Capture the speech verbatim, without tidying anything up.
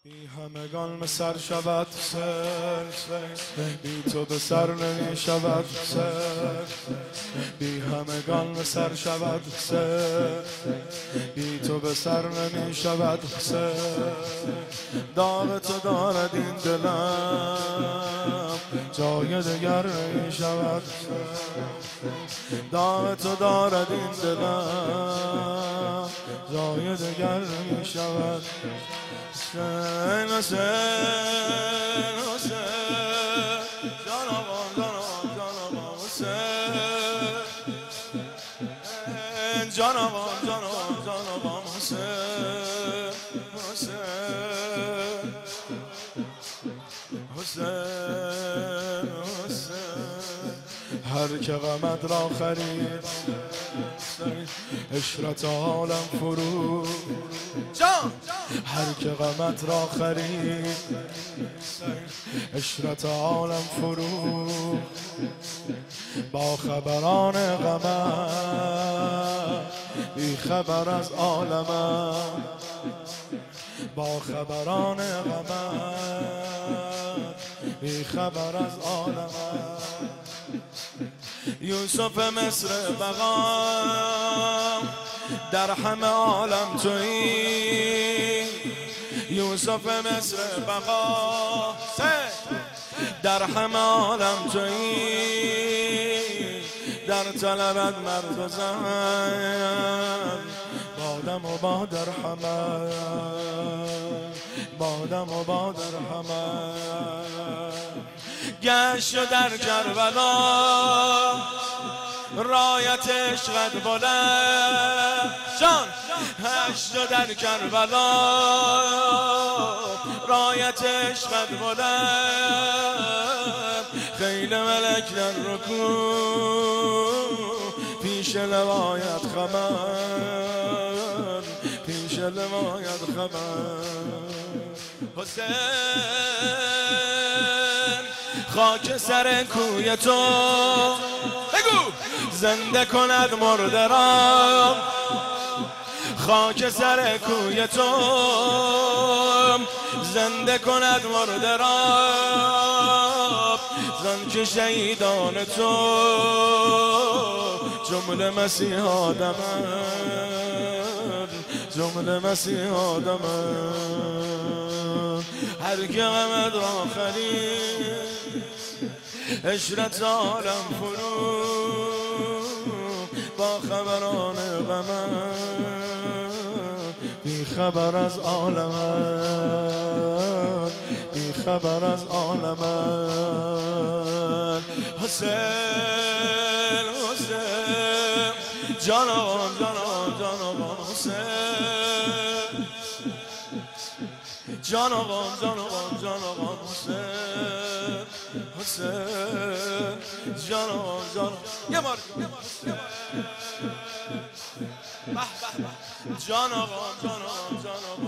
بی همگان به سر شود سر بی تو به سر نمی شود سر بی همگان به سر شود سر بی تو به سر نمی شود سر داغ تو دارد این دلم جای دگر نمی شود داغ تو دارد این دلم جای دگر نمی شود حسین حسین حسین جان آقام جان آقام جان آقام حسین جان آقام جان آقام جان آقام حسین حسین حسین حسین هر که غمت را خرید عشرت عالم فرو جان هر که غمت را خرید عشرت عالم فرو با خبران غمت بی خبر از عالمم با خبران غمت بی خبر از عالمم یوسف مصر بقا در همه عالم تویی یوسف مصر بقا در همه عالم تویی در طلبت مرد و زن بادم و با در همه بادم و با در همه گشت و در کربلا رایت عشقت بلند جان گشت و در کربلا رایت عشقت بلند خیل ملک در رکوع پیش لوایت خبر پیش لوایت خبر حسین خاک سر کوی تو بگو زنده کند مرده را خاک سر کوی تو زنده کند مرده را زن که شهیدان تو جمله مسیح آدمند جمله مسیح آدمند هر که غمت را خرید عشرت عالم فرو با خبران غمت بی خبر از عالمت بی خبر از عالمت حسین حسین جان آقام جان آقام جان آقام حسین جان آقام جان آقام جان آقام حسین حسین جان آقام جان یه بار جان آقام جان آقام جان آقام